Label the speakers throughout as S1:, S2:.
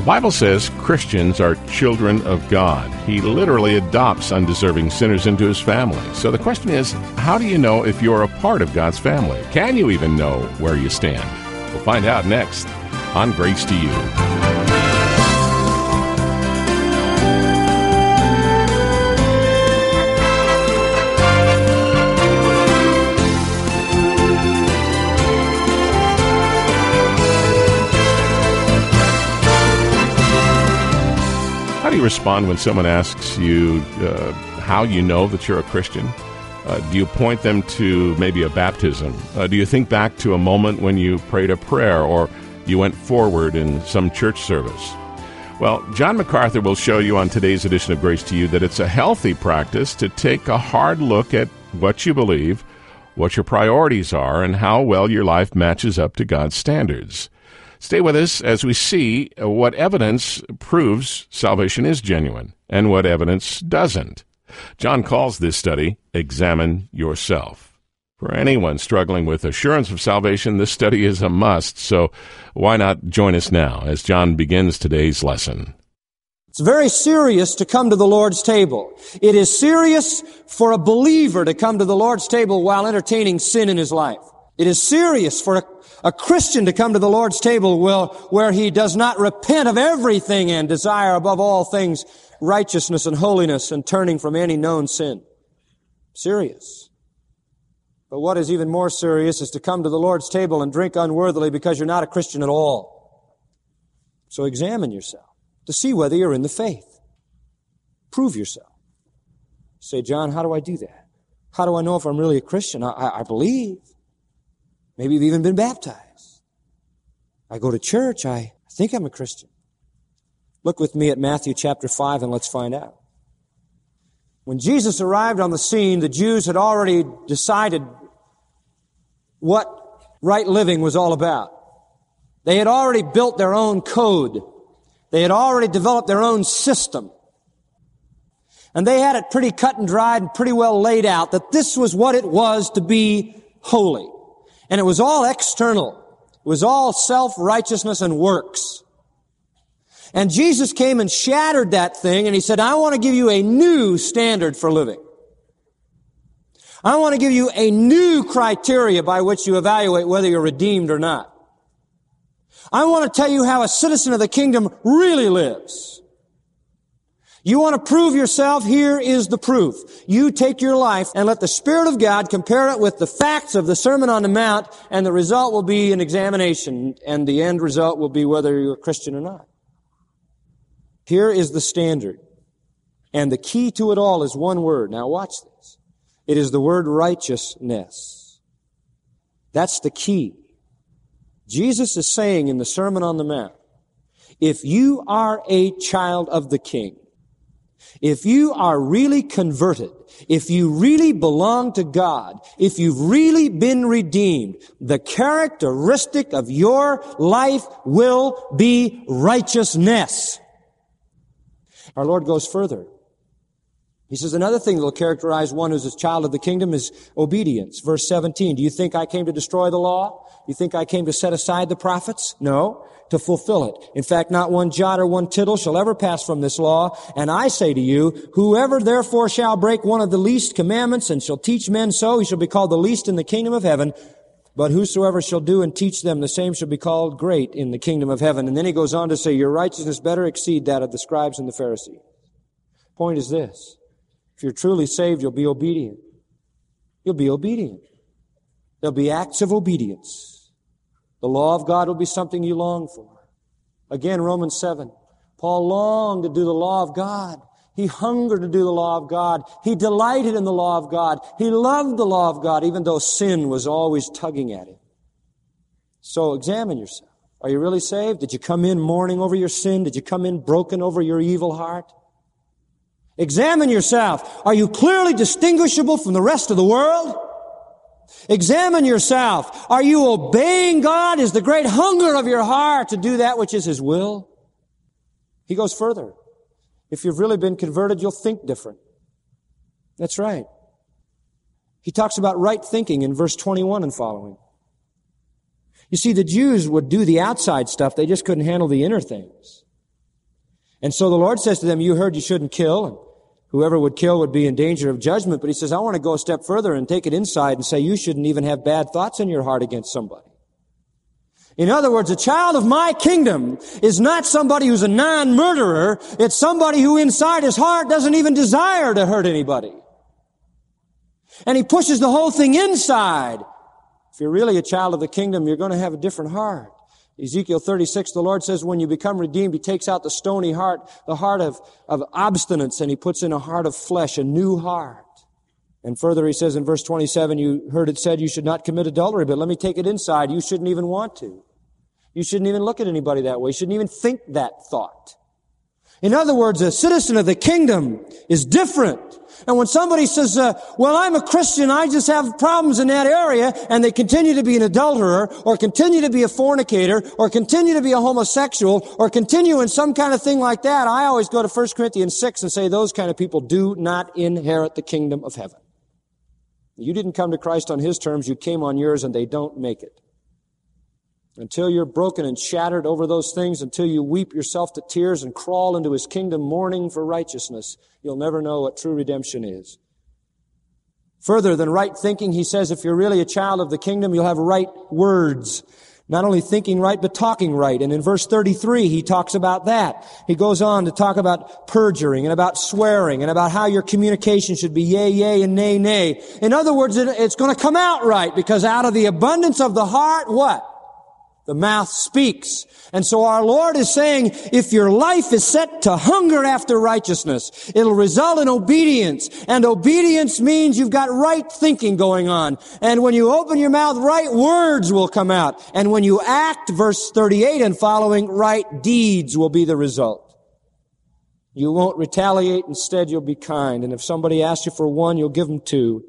S1: Bible says Christians are children of God. He literally adopts undeserving sinners into his family. So the question is, how do you know if you're a part of God's family? Can you even know where you stand? We'll find out next on Grace to You. How do you respond when someone asks you how you know that you're a Christian? Do you point them to maybe a baptism? Do you think back to a moment when you prayed a prayer or you went forward in some church service? Well, John MacArthur will show you on today's edition of Grace to You that it's a healthy practice to take a hard look at what you believe, what your priorities are, and how well your life matches up to God's standards. Stay with us as we see what evidence proves salvation is genuine and what evidence doesn't. John calls this study, Examine Yourself. For anyone struggling with assurance of salvation, this study is a must, so why not join us now as John begins today's lesson.
S2: It's very serious to come to the Lord's table. It is serious for a believer to come to the Lord's table while entertaining sin in his life. It is serious for a Christian to come to the Lord's table where he does not repent of everything and desire above all things righteousness and holiness and turning from any known sin. Serious. But what is even more serious is to come to the Lord's table and drink unworthily because you're not a Christian at all. So examine yourself to see whether you're in the faith. Prove yourself. Say, John, how do I do that? How do I know if I'm really a Christian? I believe. Maybe you've even been baptized. I go to church. I think I'm a Christian. Look with me at Matthew chapter 5 and let's find out. When Jesus arrived on the scene, the Jews had already decided what right living was all about. They had already built their own code. They had already developed their own system. And they had it pretty cut and dried and pretty well laid out that this was what it was to be holy. And it was all external. It was all self-righteousness and works. And Jesus came and shattered that thing, and he said, I want to give you a new standard for living. I want to give you a new criteria by which you evaluate whether you're redeemed or not. I want to tell you how a citizen of the kingdom really lives. You want to prove yourself? Here is the proof. You take your life and let the Spirit of God compare it with the facts of the Sermon on the Mount, and the result will be an examination, and the end result will be whether you're a Christian or not. Here is the standard. And the key to it all is one word. Now watch this. It is the word righteousness. That's the key. Jesus is saying in the Sermon on the Mount, if you are a child of the King, if you are really converted, if you really belong to God, if you've really been redeemed, the characteristic of your life will be righteousness. Our Lord goes further. He says another thing that will characterize one who's a child of the kingdom is obedience. Verse 17, do you think I came to destroy the law? You think I came to set aside the prophets? No, to fulfill it. In fact, not one jot or one tittle shall ever pass from this law. And I say to you, whoever therefore shall break one of the least commandments and shall teach men so, he shall be called the least in the kingdom of heaven. But whosoever shall do and teach them, the same shall be called great in the kingdom of heaven. And then he goes on to say, your righteousness better exceed that of the scribes and the Pharisees. Point is this. If you're truly saved, you'll be obedient. You'll be obedient. There'll be acts of obedience. The law of God will be something you long for. Again, Romans 7. Paul longed to do the law of God. He hungered to do the law of God. He delighted in the law of God. He loved the law of God, even though sin was always tugging at him. So examine yourself. Are you really saved? Did you come in mourning over your sin? Did you come in broken over your evil heart? Examine yourself. Are you clearly distinguishable from the rest of the world? Examine yourself. Are you obeying God? Is the great hunger of your heart to do that which is His will? He goes further. If you've really been converted, you'll think different. That's right. He talks about right thinking in verse 21 and following. You see, the Jews would do the outside stuff. They just couldn't handle the inner things. And so the Lord says to them, you heard you shouldn't kill, and whoever would kill would be in danger of judgment. But he says, I want to go a step further and take it inside and say you shouldn't even have bad thoughts in your heart against somebody. In other words, a child of my kingdom is not somebody who's a non-murderer. It's somebody who inside his heart doesn't even desire to hurt anybody. And he pushes the whole thing inside. If you're really a child of the kingdom, you're going to have a different heart. Ezekiel 36, the Lord says, when you become redeemed, He takes out the stony heart, the heart of obstinance, and He puts in a heart of flesh, a new heart. And further, He says in verse 27, you heard it said you should not commit adultery, but let me take it inside. You shouldn't even want to. You shouldn't even look at anybody that way. You shouldn't even think that thought. In other words, a citizen of the kingdom is different. And when somebody says, well, I'm a Christian, I just have problems in that area, and they continue to be an adulterer, or continue to be a fornicator, or continue to be a homosexual, or continue in some kind of thing like that, I always go to 1 Corinthians 6 and say those kind of people do not inherit the kingdom of heaven. You didn't come to Christ on His terms, you came on yours, and they don't make it. Until you're broken and shattered over those things, until you weep yourself to tears and crawl into His kingdom mourning for righteousness, you'll never know what true redemption is. Further than right thinking, he says, if you're really a child of the kingdom, you'll have right words. Not only thinking right, but talking right. And in verse 33, he talks about that. He goes on to talk about perjuring and about swearing and about how your communication should be yea, yea, and nay, nay. In other words, it's going to come out right, because out of the abundance of the heart, what? The mouth speaks. And so our Lord is saying, if your life is set to hunger after righteousness, it'll result in obedience. And obedience means you've got right thinking going on. And when you open your mouth, right words will come out. And when you act, verse 38 and following, right deeds will be the result. You won't retaliate. Instead, you'll be kind. And if somebody asks you for one, you'll give them two.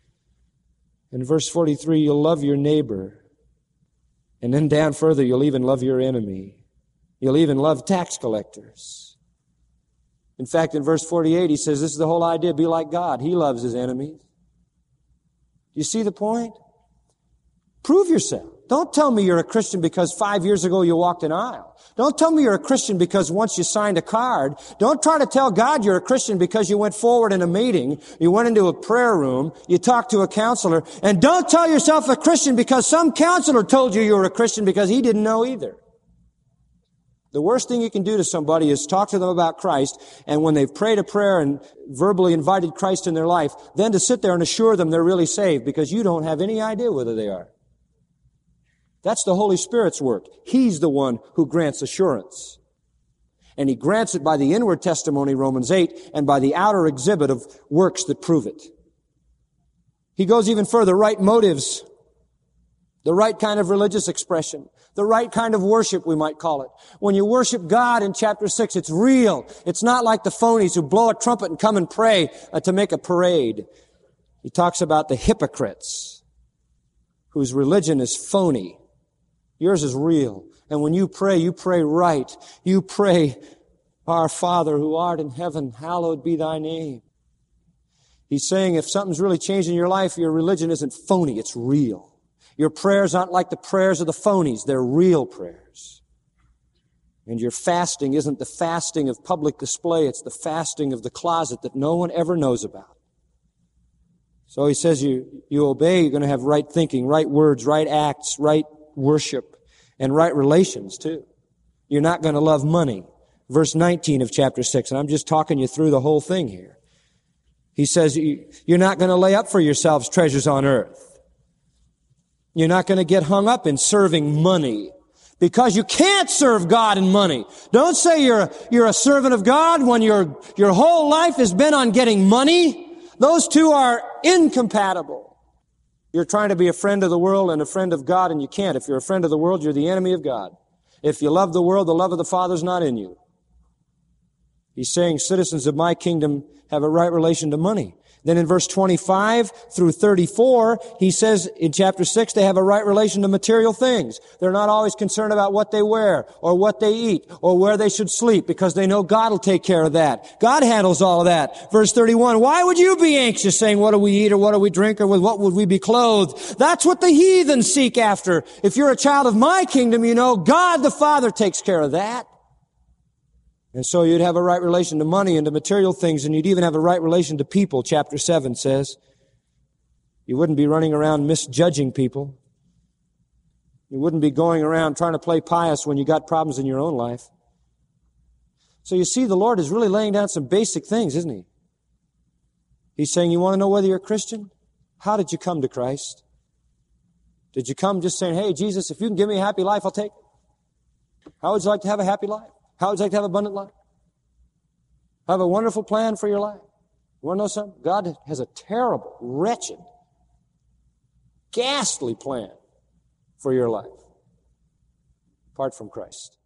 S2: In verse 43, you'll love your neighbor. And then down further, you'll even love your enemy. You'll even love tax collectors. In fact, in verse 48, he says, this is the whole idea, be like God. He loves His enemies. You see the point? Prove yourself. Don't tell me you're a Christian because 5 years ago you walked an aisle. Don't tell me you're a Christian because once you signed a card. Don't try to tell God you're a Christian because you went forward in a meeting, you went into a prayer room, you talked to a counselor. And don't tell yourself a Christian because some counselor told you were a Christian because he didn't know either. The worst thing you can do to somebody is talk to them about Christ, and when they've prayed a prayer and verbally invited Christ in their life, then to sit there and assure them they're really saved because you don't have any idea whether they are. That's the Holy Spirit's work. He's the one who grants assurance. And He grants it by the inward testimony, Romans 8, and by the outer exhibit of works that prove it. He goes even further, right motives, the right kind of religious expression, the right kind of worship, we might call it. When you worship God in chapter 6, it's real. It's not like the phonies who blow a trumpet and come and pray to make a parade. He talks about the hypocrites whose religion is phony. Yours is real. And when you pray right. You pray, Our Father who art in heaven, hallowed be Thy name. He's saying if something's really changed in your life, your religion isn't phony, it's real. Your prayers aren't like the prayers of the phonies, they're real prayers. And your fasting isn't the fasting of public display, it's the fasting of the closet that no one ever knows about. So he says you obey, you're going to have right thinking, right words, right acts, right worship, and right relations too. You're not going to love money. Verse 19 of chapter 6, and I'm just talking you through the whole thing here. He says you're not going to lay up for yourselves treasures on earth. You're not going to get hung up in serving money because you can't serve God in money. Don't say you're a servant of God when your whole life has been on getting money. Those two are incompatible. You're trying to be a friend of the world and a friend of God, and you can't. If you're a friend of the world, you're the enemy of God. If you love the world, the love of the Father's not in you. He's saying citizens of my kingdom have a right relation to money. Then in verse 25 through 34, he says in chapter 6, they have a right relation to material things. They're not always concerned about what they wear or what they eat or where they should sleep because they know God will take care of that. God handles all of that. Verse 31, why would you be anxious saying, what do we eat or what do we drink or with what would we be clothed? That's what the heathen seek after. If you're a child of my kingdom, you know God the Father takes care of that. And so you'd have a right relation to money and to material things, and you'd even have a right relation to people, chapter 7 says. You wouldn't be running around misjudging people. You wouldn't be going around trying to play pious when you got problems in your own life. So you see, the Lord is really laying down some basic things, isn't He? He's saying, you want to know whether you're a Christian? How did you come to Christ? Did you come just saying, hey, Jesus, if you can give me a happy life, I'll take it? How would you like to have a happy life? How would you like to have an abundant life? Have a wonderful plan for your life? You want to know something? God has a terrible, wretched, ghastly plan for your life, apart from Christ.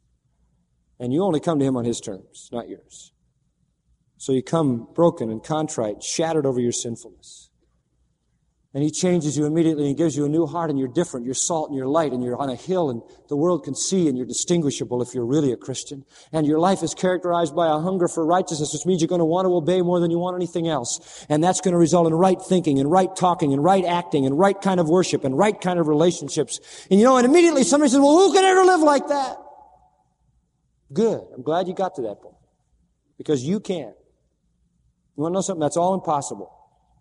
S2: And you only come to Him on His terms, not yours. So you come broken and contrite, shattered over your sinfulness. And He changes you immediately and gives you a new heart, and you're different. You're salt and you're light, and you're on a hill, and the world can see, and you're distinguishable if you're really a Christian. And your life is characterized by a hunger for righteousness, which means you're going to want to obey more than you want anything else. And that's going to result in right thinking and right talking and right acting and right kind of worship and right kind of relationships. And and immediately somebody says, well, who can ever live like that? Good. I'm glad you got to that point. Because you can. You want to know something? That's all impossible.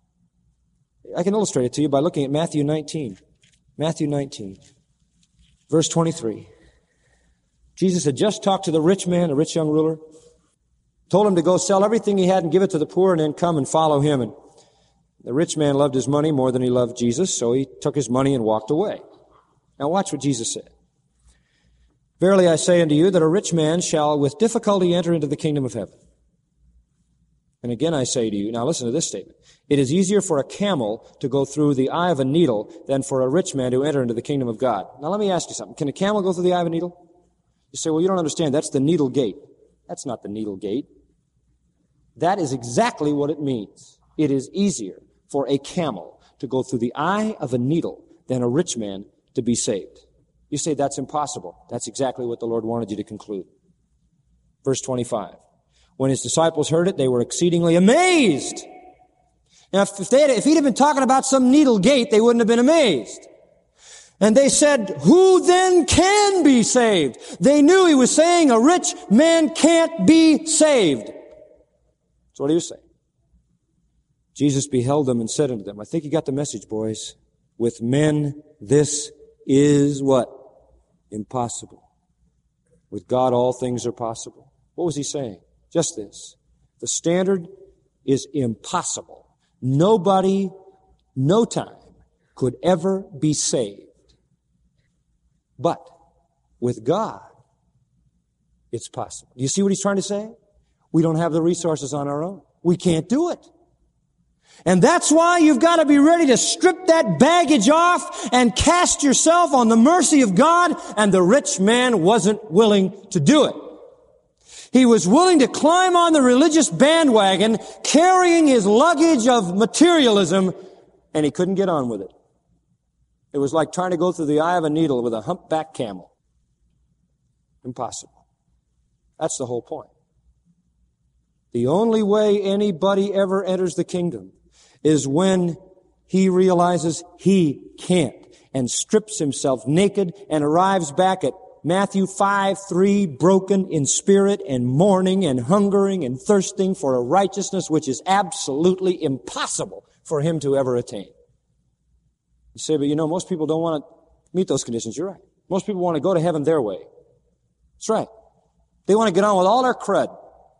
S2: I can illustrate it to you by looking at Matthew 19. Matthew 19, verse 23. Jesus had just talked to the rich man, a rich young ruler, told him to go sell everything he had and give it to the poor and then come and follow him. And the rich man loved his money more than he loved Jesus, so he took his money and walked away. Now watch what Jesus said. Verily I say unto you that a rich man shall with difficulty enter into the kingdom of heaven. And again I say to you, now listen to this statement. It is easier for a camel to go through the eye of a needle than for a rich man to enter into the kingdom of God. Now let me ask you something. Can a camel go through the eye of a needle? You say, well, you don't understand. That's the needle gate. That's not the needle gate. That is exactly what it means. It is easier for a camel to go through the eye of a needle than a rich man to be saved. You say that's impossible. That's exactly what the Lord wanted you to conclude. Verse 25. When His disciples heard it, they were exceedingly amazed. Now, if He'd have been talking about some needle gate, they wouldn't have been amazed. And they said, who then can be saved? They knew He was saying a rich man can't be saved. That's what He was saying. Jesus beheld them and said unto them, I think you got the message, boys. With men, this is what? Impossible. With God, all things are possible. What was He saying? Just this. The standard is impossible. Nobody, no time, could ever be saved. But with God, it's possible. Do you see what He's trying to say? We don't have the resources on our own. We can't do it. And that's why you've got to be ready to strip that baggage off and cast yourself on the mercy of God. And the rich man wasn't willing to do it. He was willing to climb on the religious bandwagon, carrying his luggage of materialism, and he couldn't get on with it. It was like trying to go through the eye of a needle with a humpback camel. Impossible. That's the whole point. The only way anybody ever enters the kingdom is when he realizes he can't and strips himself naked and arrives back at Matthew 5:3, broken in spirit and mourning and hungering and thirsting for a righteousness which is absolutely impossible for him to ever attain. You say, but most people don't want to meet those conditions. You're right. Most people want to go to heaven their way. That's right. They want to get on with all their crud.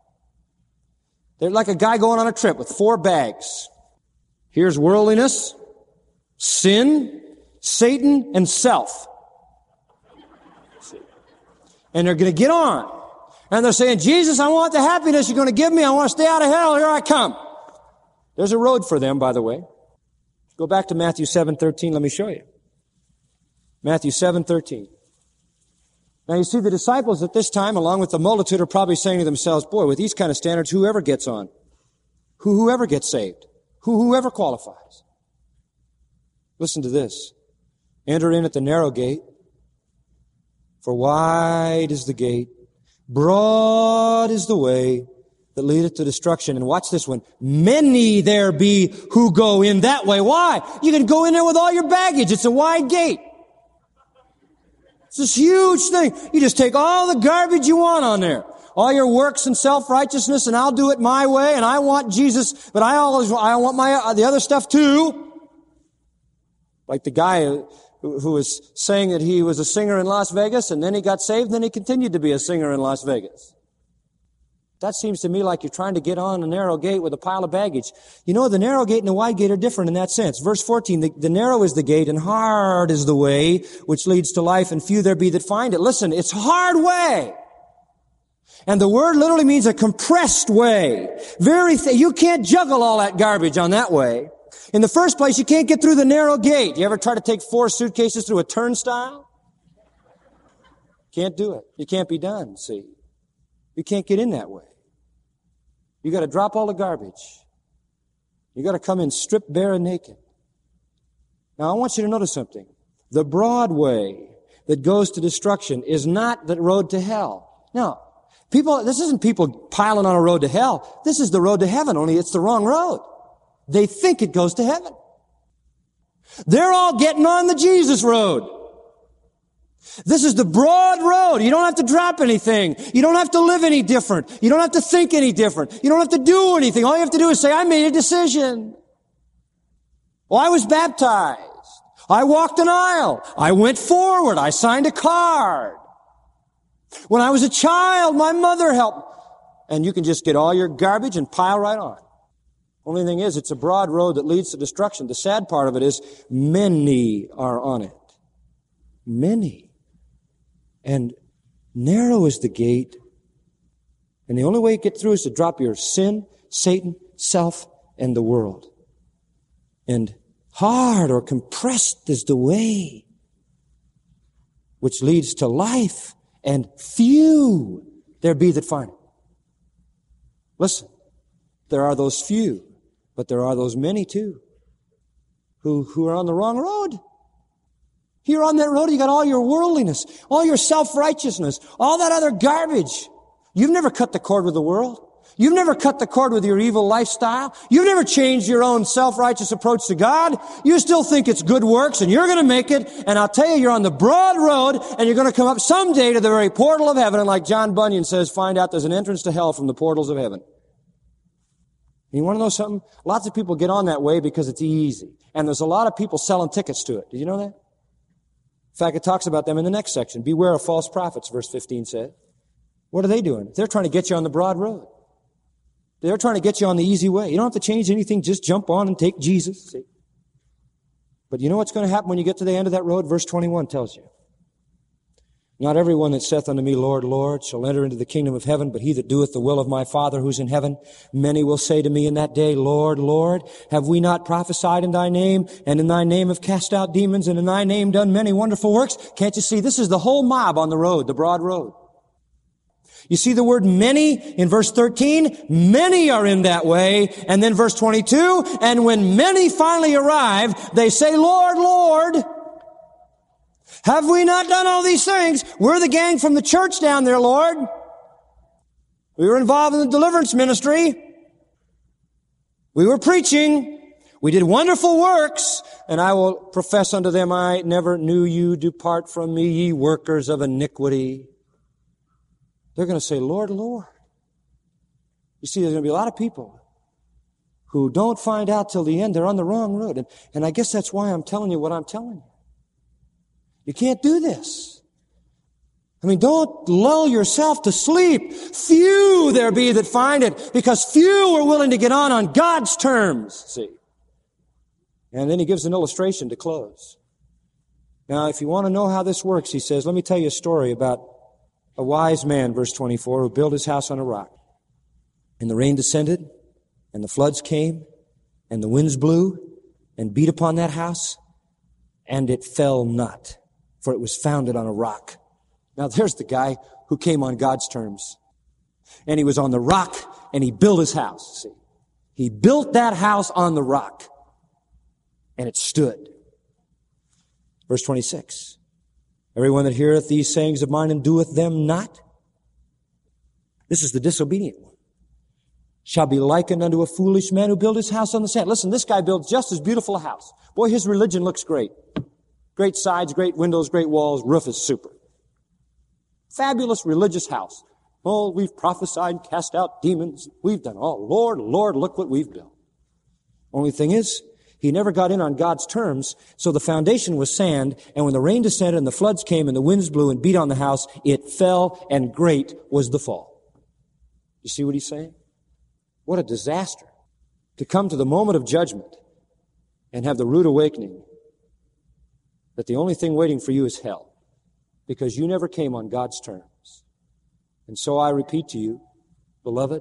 S2: They're like a guy going on a trip with 4 bags. Here's worldliness, sin, Satan, and self. And they're going to get on. And they're saying, Jesus, I want the happiness you're going to give me. I want to stay out of hell. Here I come. There's a road for them, by the way. Go back to Matthew 7:13. Let me show you. Matthew 7:13. Now you see the disciples at this time, along with the multitude, are probably saying to themselves, boy, with these kind of standards, whoever gets on? Whoever gets saved? Whoever qualifies? Listen to this. Enter in at the narrow gate. For wide is the gate, broad is the way that leadeth to destruction. And watch this one. Many there be who go in that way. Why? You can go in there with all your baggage. It's a wide gate. It's this huge thing. You just take all the garbage you want on there. all your works and self-righteousness, and I'll do it my way, and I want Jesus, but I want the other stuff too. Like the guy who was saying that he was a singer in Las Vegas, and then he got saved, and then he continued to be a singer in Las Vegas. That seems to me like you're trying to get on a narrow gate with a pile of baggage. You know, the narrow gate and the wide gate are different in that sense. Verse 14, the narrow is the gate and hard is the way which leads to life, and few there be that find it. Listen, it's hard way. And the word literally means a compressed way. You can't juggle all that garbage on that way. In the first place, you can't get through the narrow gate. You ever try to take 4 suitcases through a turnstile? Can't do it. You can't be done, see. You can't get in that way. You got to drop all the garbage. You got to come in stripped bare and naked. Now, I want you to notice something. The broad way that goes to destruction is not the road to hell. No. This isn't people piling on a road to hell. This is the road to heaven, only it's the wrong road. They think it goes to heaven. They're all getting on the Jesus road. This is the broad road. You don't have to drop anything. You don't have to live any different. You don't have to think any different. You don't have to do anything. All you have to do is say, I made a decision. Well, I was baptized. I walked an aisle. I went forward. I signed a card. When I was a child, my mother helped. And you can just get all your garbage and pile right on. Only thing is, it's a broad road that leads to destruction. The sad part of it is, many are on it. Many. And narrow is the gate. And the only way you get through is to drop your sin, Satan, self, and the world. And hard or compressed is the way which leads to life, and few there be that find it. Listen, there are those few, but there are those many too, who are on the wrong road. You're on that road, you got all your worldliness, all your self-righteousness, all that other garbage. You've never cut the cord with the world. You've never cut the cord with your evil lifestyle. You've never changed your own self-righteous approach to God. You still think it's good works and you're going to make it. And I'll tell you, you're on the broad road and you're going to come up someday to the very portal of heaven. And like John Bunyan says, find out there's an entrance to hell from the portals of heaven. And you want to know something? Lots of people get on that way because it's easy. And there's a lot of people selling tickets to it. Did you know that? In fact, it talks about them in the next section. Beware of false prophets, verse 15 said. What are they doing? They're trying to get you on the broad road. They're trying to get you on the easy way. You don't have to change anything. Just jump on and take Jesus. See? But you know what's going to happen when you get to the end of that road? Verse 21 tells you. Not everyone that saith unto me, Lord, Lord, shall enter into the kingdom of heaven, but he that doeth the will of my Father who's in heaven. Many will say to me in that day, Lord, Lord, have we not prophesied in thy name, and in thy name have cast out demons, and in thy name done many wonderful works? Can't you see? This is the whole mob on the road, the broad road. You see the word many in verse 13? Many are in that way. And then verse 22, and when many finally arrive, they say, Lord, Lord, have we not done all these things? We're the gang from the church down there, Lord. We were involved in the deliverance ministry. We were preaching. We did wonderful works. And I will profess unto them, I never knew you. Depart from me, ye workers of iniquity. They're going to say, Lord, Lord. You see, there's going to be a lot of people who don't find out till the end they're on the wrong road. And I guess that's why I'm telling you what I'm telling you. You can't do this. I mean, don't lull yourself to sleep. Few there be that find it, because few are willing to get on God's terms, see. And then he gives an illustration to close. Now, if you want to know how this works, he says, let me tell you a story about a wise man, verse 24, who built his house on a rock. And the rain descended, and the floods came, and the winds blew, and beat upon that house, and it fell not, for it was founded on a rock. Now there's the guy who came on God's terms. And he was on the rock, and he built his house. See? He built that house on the rock, and it stood. Verse 26. Everyone that heareth these sayings of mine and doeth them not, this is the disobedient one, shall be likened unto a foolish man who built his house on the sand. Listen, this guy built just as beautiful a house. Boy, his religion looks great. Great sides, great windows, great walls, roof is super. Fabulous religious house. Oh, we've prophesied, cast out demons. We've done all. Lord, Lord, look what we've built. Only thing is, he never got in on God's terms, so the foundation was sand, and when the rain descended and the floods came and the winds blew and beat on the house, it fell, and great was the fall. You see what he's saying? What a disaster to come to the moment of judgment and have the rude awakening that the only thing waiting for you is hell, because you never came on God's terms. And so I repeat to you, beloved,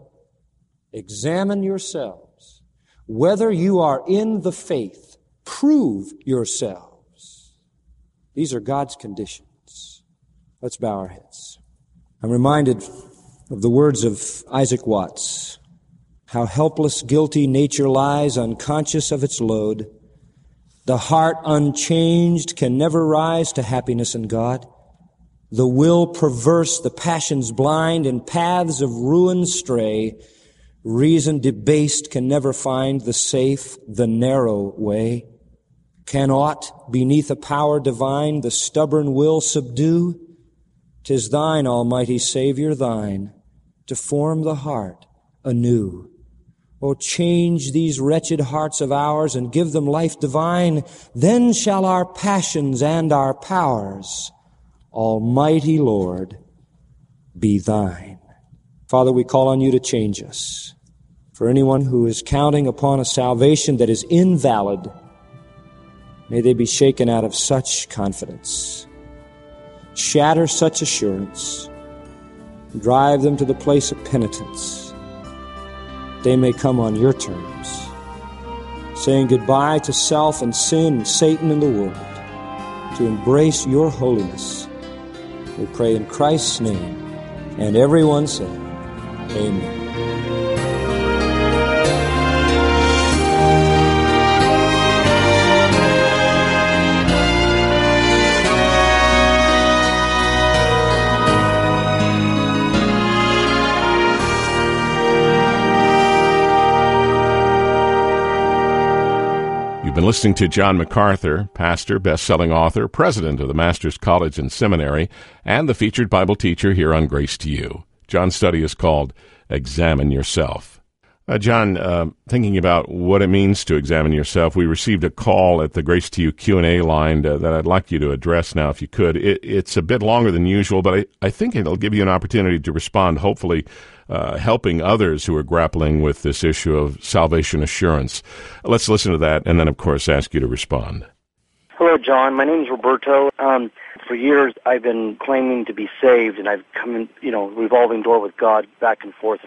S2: examine yourselves. Whether you are in the faith, prove yourselves. These are God's conditions. Let's bow our heads. I'm reminded of the words of Isaac Watts. How helpless, guilty nature lies, unconscious of its load. The heart unchanged can never rise to happiness in God. The will perverse, the passions blind, in paths of ruin stray. Reason debased can never find the safe, the narrow way. Can aught beneath a power divine the stubborn will subdue? 'Tis thine, Almighty Savior, thine, to form the heart anew. O change these wretched hearts of ours and give them life divine. Then shall our passions and our powers, Almighty Lord, be thine. Father, we call on you to change us. For anyone who is counting upon a salvation that is invalid, may they be shaken out of such confidence. Shatter such assurance. Drive them to the place of penitence. They may come on your terms, saying goodbye to self and sin and Satan and the world, to embrace your holiness. We pray in Christ's name. And everyone said, Amen.
S1: Been listening to John MacArthur, pastor, best-selling author, president of the Master's College and Seminary, and the featured Bible teacher here on Grace to You. John's study is called Examine Yourself. John, thinking about what it means to examine yourself, we received a call at the Grace to You Q&A line that I'd like you to address now, if you could. It's a bit longer than usual, but I think it'll give you an opportunity to respond, hopefully helping others who are grappling with this issue of salvation assurance. Let's listen to that, and then, of course, ask you to respond.
S3: Hello, John. My name is Roberto. For years, I've been claiming to be saved, and I've come in, revolving door with God back and forth,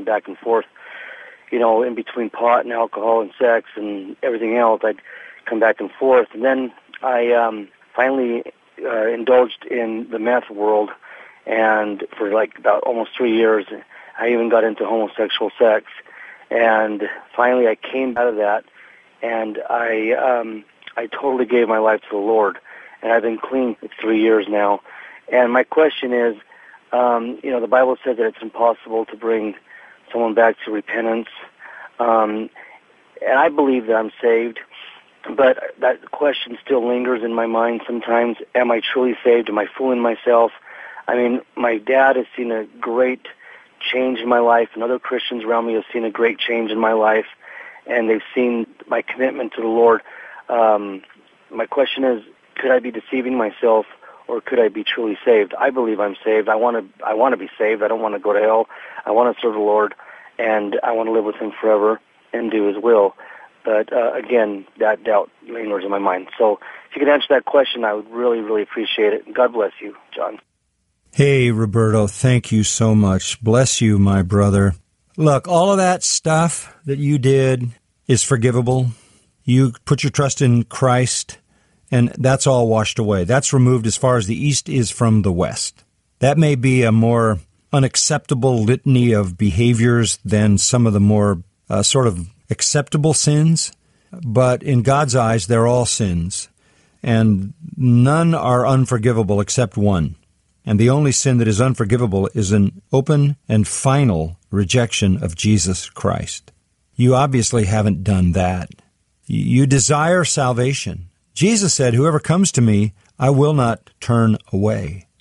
S3: in between pot and alcohol and sex and everything else. I'd come back and forth. And then I finally indulged in the meth world, and for about almost 3 years, I even got into homosexual sex. And finally I came out of that, and I totally gave my life to the Lord. And I've been clean for 3 years now. And my question is, the Bible says that it's impossible to bring someone back to repentance. And I believe that I'm saved, but that question still lingers in my mind sometimes. Am I truly saved? Am I fooling myself? I mean, my dad has seen a great change in my life, and other Christians around me have seen a great change in my life, and they've seen my commitment to the Lord. My question is, could I be deceiving myself, or could I be truly saved? I believe I'm saved. I want to be saved. I don't want to go to hell. I want to serve the Lord, and I want to live with Him forever and do His will. But again, that doubt lingers in my mind. So if you could answer that question, I would really, really appreciate it. God bless you, John.
S4: Hey, Roberto, thank you so much. Bless you, my brother. Look, all of that stuff that you did is forgivable. You put your trust in Christ, and that's all washed away. That's removed as far as the east is from the west. That may be a more unacceptable litany of behaviors than some of the more sort of acceptable sins, but in God's eyes, they're all sins, and none are unforgivable except one. And the only sin that is unforgivable is an open and final rejection of Jesus Christ. You obviously haven't done that. You desire salvation. Jesus said, "Whoever comes to me, I will not turn away."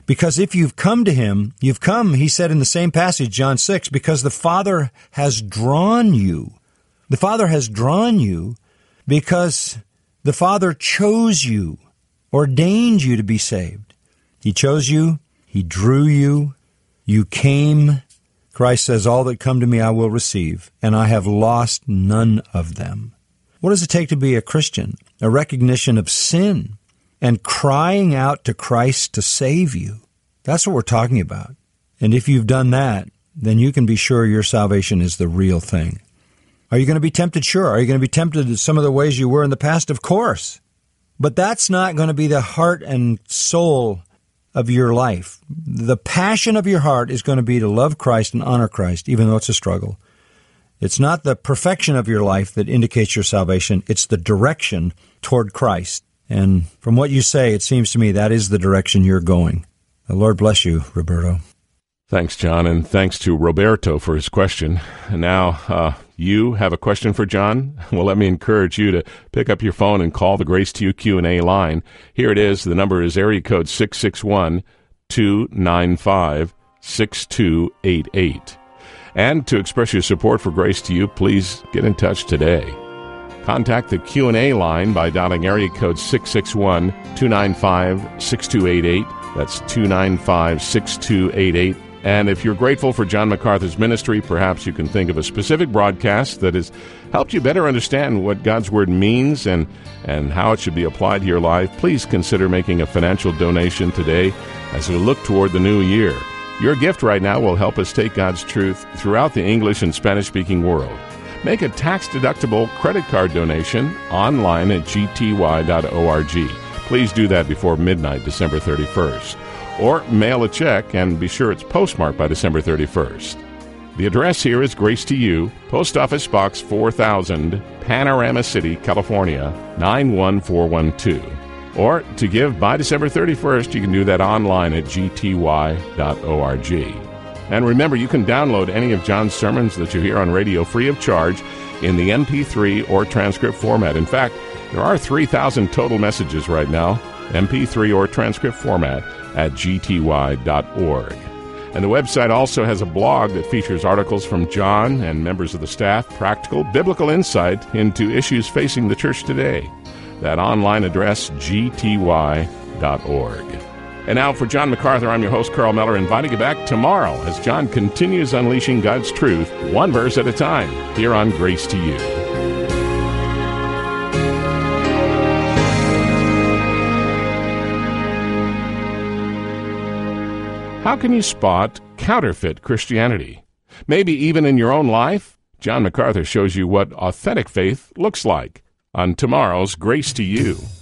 S4: Because if you've come to him, you've come, he said in the same passage, John 6, because the Father has drawn you. The Father has drawn you because the Father chose you, ordained you to be saved. He chose you. He drew you. You came. Christ says, all that come to me I will receive, and I have lost none of them. What does it take to be a Christian? A recognition of sin and crying out to Christ to save you. That's what we're talking about. And if you've done that, then you can be sure your salvation is the real thing. Are you going to be tempted? Sure. Are you going to be tempted in some of the ways you were in the past? Of course. But that's not going to be the heart and soul of your life. The passion of your heart is going to be to love Christ and honor Christ, even though it's a struggle. It's not the perfection of your life that indicates your salvation. It's the direction toward Christ. And from what you say, it seems to me that is the direction you're going. The Lord bless you, Roberto.
S1: Thanks, John, and thanks to Roberto for his question. And now, you have a question for John? Well, let me encourage you to pick up your phone and call the Grace to You Q&A line. Here it is. The number is area code 661-295-6288. And to express your support for Grace to You, please get in touch today. Contact the Q&A line by dialing area code 661-295-6288. That's 295-6288. And if you're grateful for John MacArthur's ministry, perhaps you can think of a specific broadcast that has helped you better understand what God's Word means and how it should be applied to your life. Please consider making a financial donation today as we look toward the new year. Your gift right now will help us take God's truth throughout the English and Spanish-speaking world. Make a tax-deductible credit card donation online at gty.org. Please do that before midnight, December 31st. Or mail a check and be sure it's postmarked by December 31st. The address here is Grace to You, Post Office Box 4000, Panorama City, California, 91412. Or to give by December 31st, you can do that online at gty.org. And remember, you can download any of John's sermons that you hear on radio free of charge in the MP3 or transcript format. In fact, there are 3,000 total messages right now, MP3 or transcript format, at gty.org. And the website also has a blog that features articles from John and members of the staff, practical biblical insight into issues facing the church today. That online address, gty.org. And now for John MacArthur, I'm your host, Carl Miller, inviting you back tomorrow as John continues unleashing God's truth, one verse at a time, here on Grace to You. How can you spot counterfeit Christianity? Maybe even in your own life? John MacArthur shows you what authentic faith looks like on tomorrow's Grace to You.